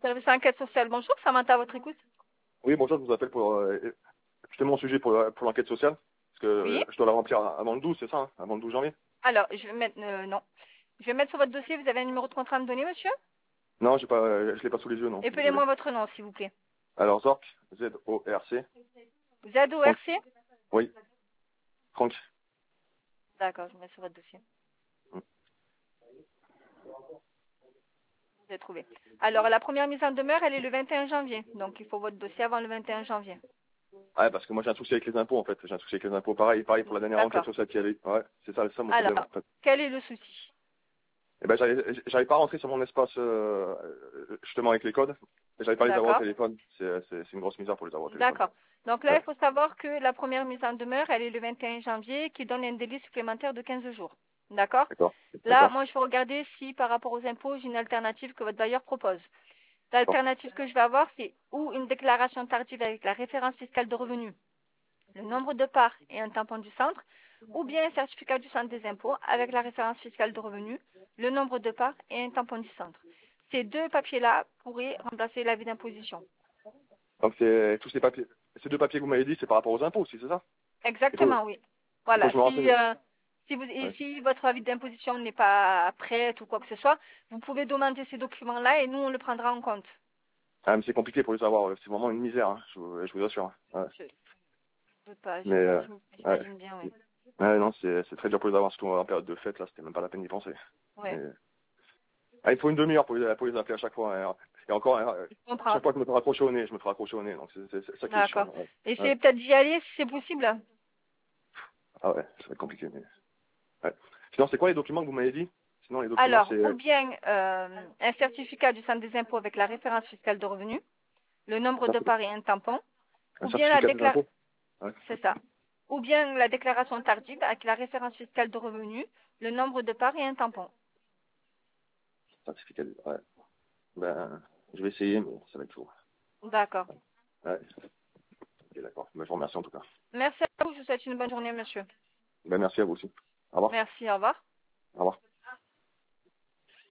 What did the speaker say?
Service enquête sociale, bonjour, Samantha à votre écoute. Oui, bonjour, je vous appelle pour justement mon sujet pour l'enquête sociale. Parce que Oui. je dois la remplir avant le 12, c'est ça, hein, avant le 12 janvier? Alors, je vais mettre, non. Je vais mettre sur votre dossier, vous avez un numéro de contrat à me donner, monsieur? Non, j'ai pas, je l'ai pas sous les yeux, non, désolé. Épelez-moi votre nom, s'il vous plaît. Alors, Zorc, Z-O-R-C. Franck. ZORC? Oui, Franck. D'accord, je vais mettre sur votre dossier. Mm. Vous avez trouvé. Alors, la première mise en demeure, elle est le 21 janvier. Donc, il faut votre dossier avant le 21 janvier. Ouais, parce que moi j'ai un souci avec les impôts, en fait. J'ai un souci avec les impôts, pareil pour la dernière enquête D'accord. sociale qu'il y avait. Ouais, c'est ça mon Alors, problème, en fait. quel est le souci? Eh ben, j'arrive pas à rentrer sur mon espace, justement avec les codes. J'arrive pas à les avoir au D'accord. téléphone. C'est une grosse misère pour les avoir au téléphone. D'accord. Donc là, il Ouais. faut savoir que la première mise en demeure, elle est le 21 janvier, qui donne un délai supplémentaire de 15 jours. D'accord? D'accord. Là, D'accord. moi, je vais regarder si, par rapport aux impôts, j'ai une alternative que votre bailleur propose. D'accord. L'alternative que je vais avoir, c'est ou une déclaration tardive avec la référence fiscale de revenus, le nombre de parts et un tampon du centre, ou bien un certificat du centre des impôts avec la référence fiscale de revenus, le nombre de parts et un tampon du centre. Ces deux papiers-là pourraient remplacer l'avis d'imposition. Donc c'est tous ces deux papiers que vous m'avez dit, c'est par rapport aux impôts aussi, c'est ça? Exactement, oui. Il faut Voilà. que je me renseigne. Ouais. Si votre avis d'imposition n'est pas prêt ou quoi que ce soit, vous pouvez demander ces documents-là et nous, on le prendra en compte. Ah, mais c'est compliqué pour les savoir. C'est vraiment une misère, hein, je vous assure. Ouais. Je ne doute pas, Mais ouais. j'imagine bien, oui. Ouais, non, c'est très dur pour les avoir, surtout en période de fête, là, c'était même pas la peine d'y penser. Ouais, Ah, il faut une demi-heure pour les appeler à chaque fois. Hein. Et encore, je comprends. chaque fois que je me fais raccrocher au nez, je me fais raccrocher au nez, donc c'est ça qui est chiant. D'accord. Ouais. Ouais. Essayez peut-être d'y aller si c'est possible. Ah ouais, ça va être compliqué. Mais... Ouais. Sinon, c'est quoi les documents que vous m'avez dit? Sinon, les documents, Alors, c'est ou bien un certificat du centre des impôts avec la référence fiscale de revenus, le nombre de parts et un tampon, un ou bien la certificat des déclaration, impôts. Ouais. c'est ça, ou bien la déclaration tardive avec la référence fiscale de revenus, le nombre de parts et un tampon. Certificat des... Ouais. Ben, je vais essayer, mais ça va être chaud. D'accord. Ouais. Ok, d'accord. Ben, je vous remercie en tout cas. Merci à vous, je vous souhaite une bonne journée, monsieur. Ben, merci à vous aussi. Au revoir. Merci, au revoir. Au revoir.